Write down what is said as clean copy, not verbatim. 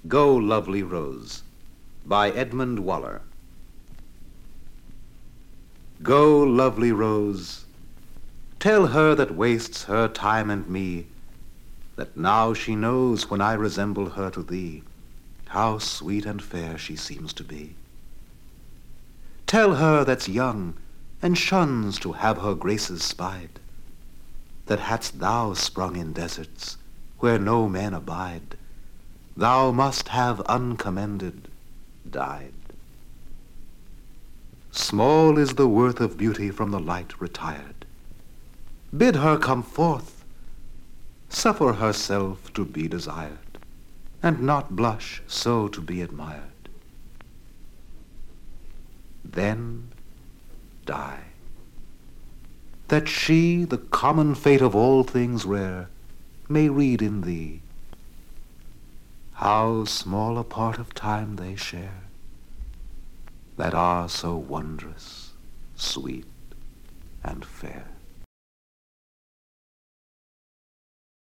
Go, Lovely Rose, by Edmund Waller. Go, lovely rose, tell her that wastes her time and me, that now she knows when I resemble her to thee, how sweet and fair she seems to be. Tell her that's young and shuns to have her graces spied, that hadst thou sprung in deserts where no men abide, thou must have uncommended died. Small is the worth of beauty from the light retired. Bid her come forth, suffer herself to be desired, and not blush so to be admired. Then die, that she, the common fate of all things rare, may read in thee how small a part of time they share, that are so wondrous, sweet, and fair.